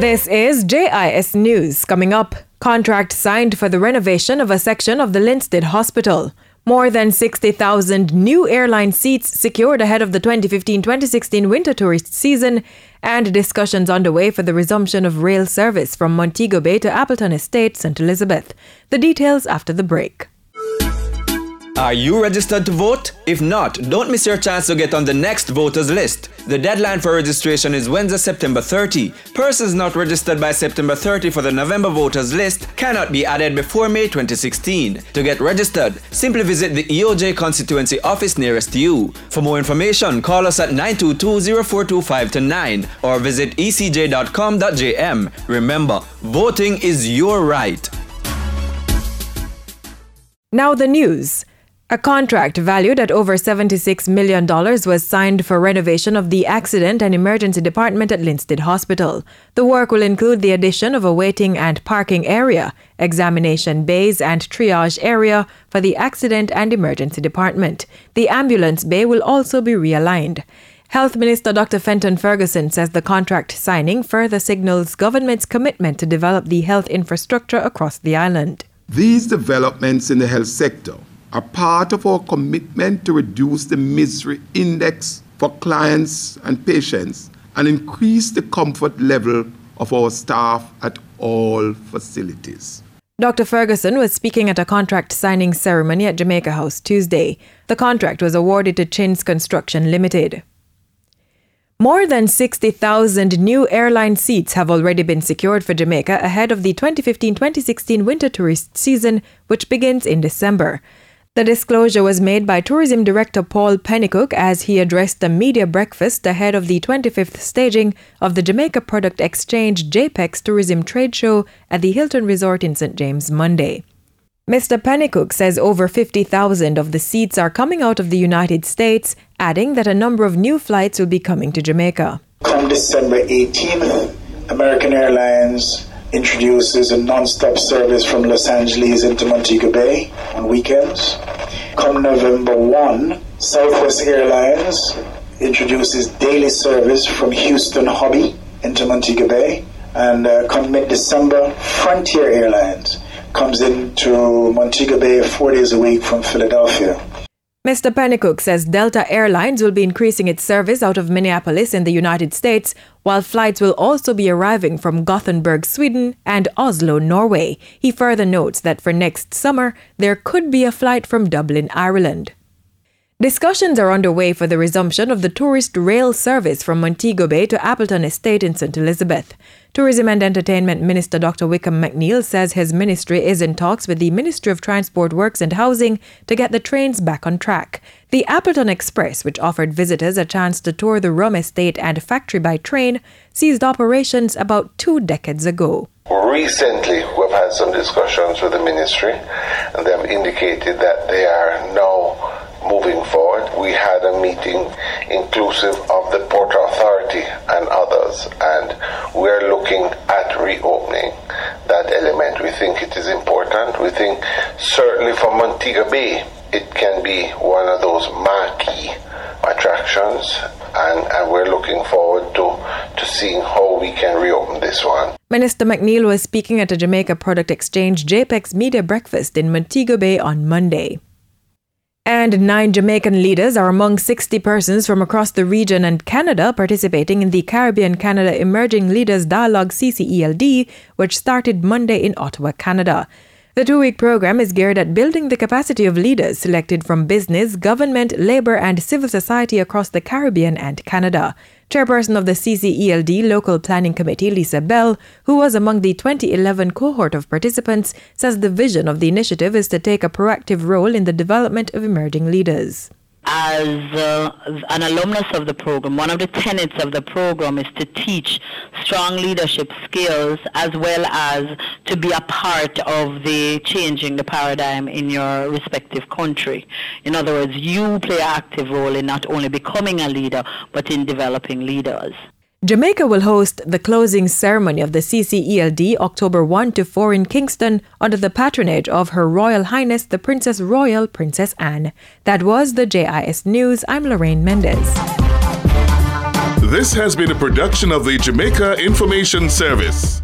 This is JIS News. Coming up, contract signed for the renovation of a section of the Linstead Hospital. More than 60,000 new airline seats secured ahead of the 2015-2016 winter tourist season, and discussions underway for the resumption of rail service from Montego Bay to Appleton Estate, St. Elizabeth. The details after the break. Are you registered to vote? If not, don't miss your chance to get on the next voters list. The deadline for registration is Wednesday, September 30. Persons not registered by September 30 for the November voters list cannot be added before May 2016. To get registered, simply visit the EOJ constituency office nearest to you. For more information, call us at 922-0425-9 or visit ecj.com.jm. Remember, voting is your right. Now the news. A contract valued at over $76 million was signed for renovation of the Accident and Emergency Department at Linstead Hospital. The work will include the addition of a waiting and parking area, examination bays and triage area for the Accident and Emergency Department. The ambulance bay will also be realigned. Health Minister Dr. Fenton Ferguson says the contract signing further signals government's commitment to develop the health infrastructure across the island. These developments in the health sector are part of our commitment to reduce the misery index for clients and patients and increase the comfort level of our staff at all facilities. Dr. Ferguson was speaking at a contract signing ceremony at Jamaica House Tuesday. The contract was awarded to Chins Construction Limited. More than 60,000 new airline seats have already been secured for Jamaica ahead of the 2015-2016 winter tourist season, which begins in December. The disclosure was made by Tourism Director Paul Pennycook as he addressed the media breakfast ahead of the 25th staging of the Jamaica Product Exchange JPEX Tourism Trade Show at the Hilton Resort in St. James Monday. Mr. Pennycook says over 50,000 of the seats are coming out of the United States, adding that a number of new flights will be coming to Jamaica. Come December 18th, American Airlines introduces a non-stop service from Los Angeles into Montego Bay on weekends. Come November 1, Southwest Airlines introduces daily service from Houston Hobby into Montego Bay. And come mid-December, Frontier Airlines comes into Montego Bay 4 days a week from Philadelphia. Mr. Pennycook says Delta Airlines will be increasing its service out of Minneapolis in the United States, while flights will also be arriving from Gothenburg, Sweden, and Oslo, Norway. He further notes that for next summer, there could be a flight from Dublin, Ireland. Discussions are underway for the resumption of the tourist rail service from Montego Bay to Appleton Estate in St. Elizabeth. Tourism and Entertainment Minister Dr. Wickham McNeil says his ministry is in talks with the Ministry of Transport Works and Housing to get the trains back on track. The Appleton Express, which offered visitors a chance to tour the Rum Estate and factory by train, ceased operations about 2 decades ago. Recently, we've had some discussions with the ministry, and they've indicated that they are now moving forward. We had a meeting inclusive of the Port Authority and others, and we're looking at reopening that element. We think it is important. We think certainly for Montego Bay, it can be one of those marquee attractions, and we're looking forward to seeing how we can reopen this one. Minister McNeil was speaking at a Jamaica Product Exchange JPEX media breakfast in Montego Bay on Monday. And 9 Jamaican leaders are among 60 persons from across the region and Canada participating in the Caribbean-Canada Emerging Leaders Dialogue CCELD, which started Monday in Ottawa, Canada. The 2-week program is geared at building the capacity of leaders selected from business, government, labor, and civil society across the Caribbean and Canada. Chairperson of the CCELD Local Planning Committee, Lisa Bell, who was among the 2011 cohort of participants, says the vision of the initiative is to take a proactive role in the development of emerging leaders. As an alumnus of the program, one of the tenets of the program is to teach strong leadership skills as well as to be a part of the changing the paradigm in your respective country. In other words, you play an active role in not only becoming a leader, but in developing leaders. Jamaica will host the closing ceremony of the CCELD October 1 to 4 in Kingston under the patronage of Her Royal Highness the Princess Royal Princess Anne. That was the JIS News. I'm Lorraine Mendez. This has been a production of the Jamaica Information Service.